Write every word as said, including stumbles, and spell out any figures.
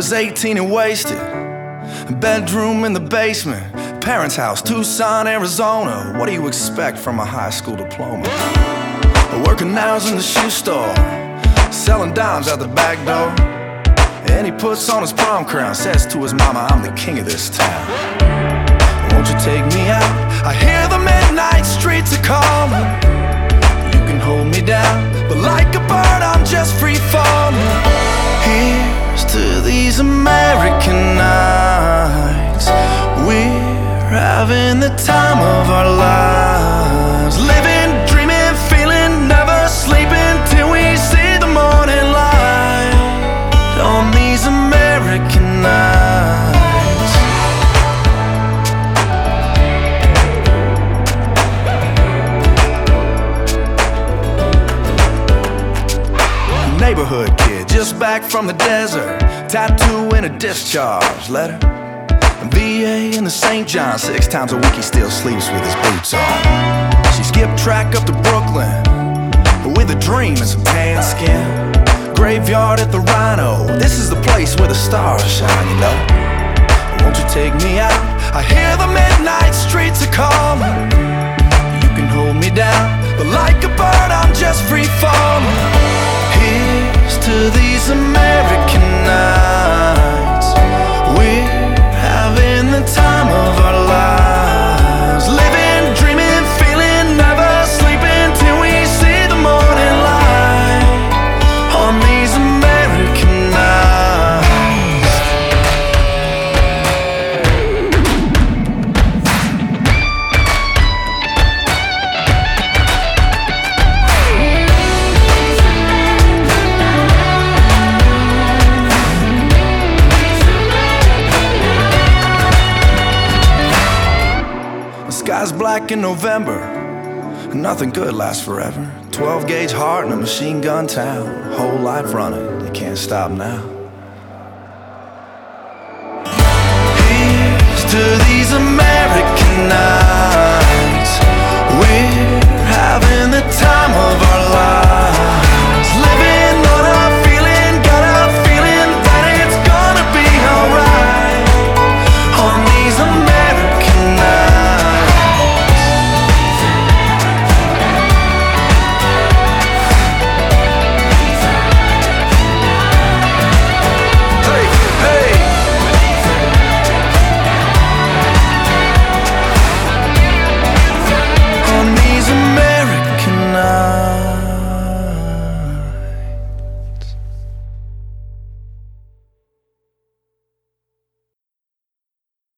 was eighteen and wasted. Bedroom in the basement. Parents' house, Tucson, Arizona. What do you expect from a high school diploma? Working hours in the shoe store, selling dimes out the back door. And he puts on his prom crown, says to his mama, I'm the king of this town. Won't you take me out? I hear the midnight streets are calling. You can hold me down, but like a bird I'm just free falling. Here's to these American nights. We're having the time of our lives. Living, dreaming, feeling, never sleeping till we see the morning light on these American nights. Neighborhood kid, just back from the desert. Tattoo and a discharge letter. V A in the Saint John. Six times a week he still sleeps with his boots on. She skipped track up to Brooklyn with a dream and some tan skin. Graveyard at the Rhino. This is the place where the stars shine, you know. Won't you take me out? I hear the midnight streets are calling. You can hold me down, but like a bird I'm just free falling. Here's to these American nights. We're having the time of our lives. Living, dreaming, feeling, never sleeping till we see the morning light on these American nights. Sky's black in November, nothing good lasts forever. Twelve gauge heart in a machine gun town. Whole life running, you can't stop now.